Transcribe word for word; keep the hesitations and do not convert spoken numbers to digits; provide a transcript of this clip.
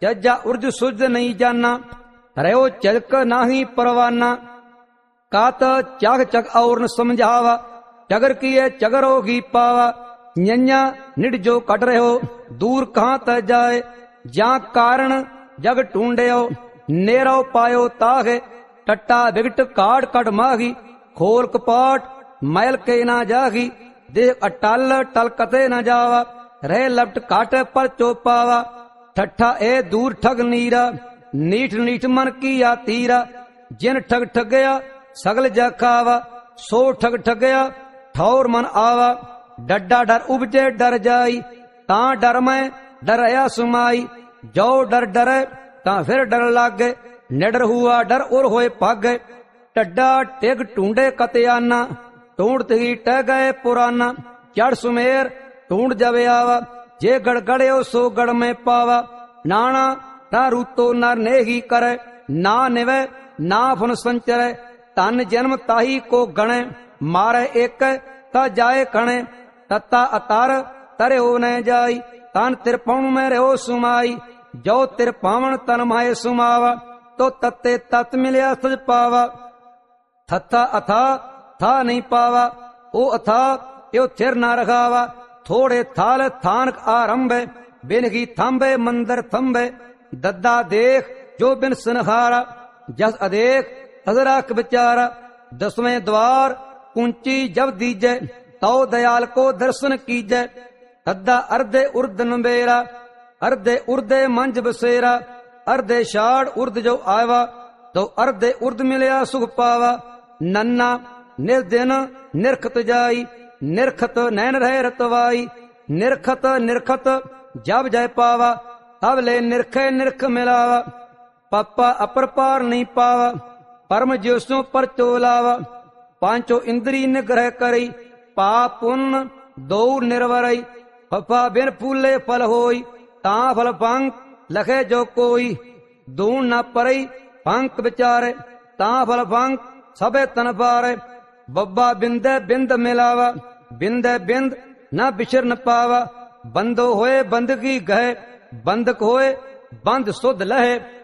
जजा उर्ज सुज नहीं जाना, रहो चलक नाही परवाना। कात चाग चग और न समझावा, चगर किए चगर होगी पावा। नैया निड जो कट रहो, दूर कहाँ त जाए, जा कारण जग ढूंढयो। नेरो पायो तागे, टट्टा बिगट काट कट मागी। खोल कपाट मैल के ना जागी, देख अटल टल कते न जावा। रह लपट काट पर चोपावा, ठट्ठा ए दूर ठग नीरा। नीठ नीठ मन की या तीरा, जिन ठग ठगया सगल जा खावा। सो ठग ठगया ठौर मन आवा, डड्डा डर उपजे डर जाई। ता डर में डरया सुमाई, जो डर डरे ता फिर डर लागे। निडर हुआ डर और होए भागे, टड्डा टेग ढूंढे कतयाना। ढूंढ ही टह गए पुराना, चढ़ सुमेर ढूंढ जवे आवा। जे गड़गड़े सो गड़ में पावा, नाना ना रूतो नर ने ही करे। ना निवे ना फुन संचरे, तन जन्म ताही को गणे। मारे एक ता जाए कणे, तत्ता अतार तरे हो न जाई। तन तिरपावन में रहो सुमाई, जो तिरपावन तन माए सुमावा। तो तत्ते तत् मिलिया सज पावा, थत्था अथा था नहीं पावा। ओ अथा यो थिर ना रखावा, थोड़े थाल थानक आरंभे। बिन की थम्बे मंदिर थम्बे, दद्दा देख जो बिन सनहारा। जस अदेख अजराक बिचारा, दसवें द्वार कुंची जब दीजे। तो दयाल को दर्शन कीजे, दद्दा अर्धे उर्द नबेरा। अर्धे उर्दे मंज बसेरा, अर्धे शाड़ उर्द जो आवा। तो अर्धे उर्द मिलया सुख पावा। नन्ना निर्दिन निरखत जाई, निरखत नैन रहे रतवाई। निरखत निरखत जब जय पावा, तब ले निरखे निरख मिलावा। पापा अपर पार नहीं पावा, परम ज्योसों पर चोलावा। पांचों इंद्री निग्रह करी, पाप पुण्य दो निर्वरई। फफा बिन फूले फल होई, ता फल पंख लखे जो कोई। दून न परई पंख विचारे, ता फल पंख सबे तन पारे। बब्बा बिंदे बिंद मिलावा, बिंदे बिंद न बिछर न पावा। बंदो होए बंदगी गहे, बंदक होए बंद सुध लहे।